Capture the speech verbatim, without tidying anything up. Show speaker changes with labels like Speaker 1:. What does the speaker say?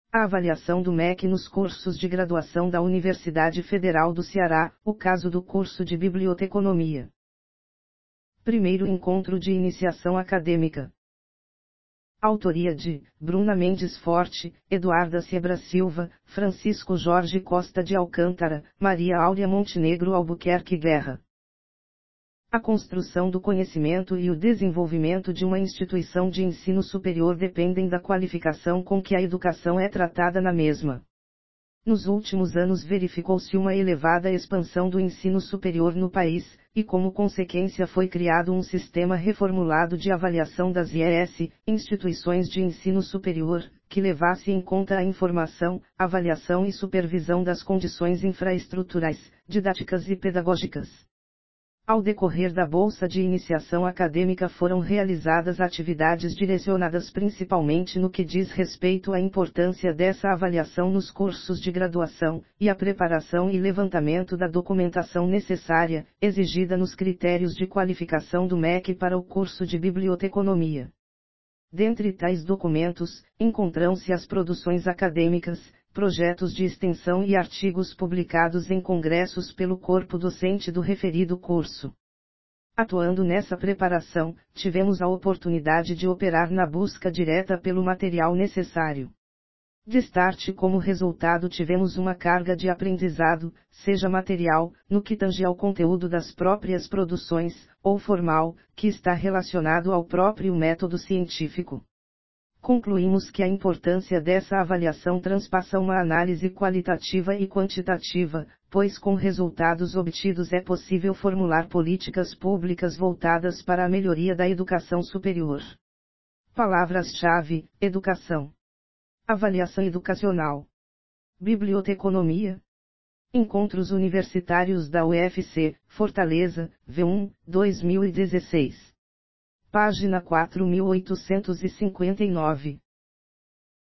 Speaker 1: A avaliação do M E C nos cursos de graduação da Universidade Federal do Ceará, o caso do curso de Biblioteconomia. Primeiro encontro de iniciação acadêmica. Autoria de Bruna Mendes Forte, Eduarda Sebra Silva, Francisco Jorge Costa de Alcântara, Maria Áurea Montenegro Albuquerque Guerra. A construção do conhecimento e o desenvolvimento de uma instituição de ensino superior dependem da qualificação com que a educação é tratada na mesma. Nos últimos anos verificou-se uma elevada expansão do ensino superior no país, e como consequência foi criado um sistema reformulado de avaliação das I E S, instituições de ensino superior, que levasse em conta a informação, avaliação e supervisão das condições infraestruturais, didáticas e pedagógicas. Ao decorrer da Bolsa de Iniciação Acadêmica foram realizadas atividades direcionadas principalmente no que diz respeito à importância dessa avaliação nos cursos de graduação, e a preparação e levantamento da documentação necessária, exigida nos critérios de qualificação do M E C para o curso de Biblioteconomia. Dentre tais documentos, encontram-se as produções acadêmicas, projetos de extensão e artigos publicados em congressos pelo corpo docente do referido curso. Atuando nessa preparação, tivemos a oportunidade de operar na busca direta pelo material necessário. De start, como resultado, tivemos uma carga de aprendizado, seja material, no que tange ao conteúdo das próprias produções, ou formal, que está relacionado ao próprio método científico. Concluímos que a importância dessa avaliação transpassa uma análise qualitativa e quantitativa, pois com resultados obtidos é possível formular políticas públicas voltadas para a melhoria da educação superior. Palavras-chave: educação, avaliação educacional, biblioteconomia. Encontros Universitários da U F C, Fortaleza, V um, dois mil e dezesseis. Página quatro mil oitocentos e cinquenta e nove.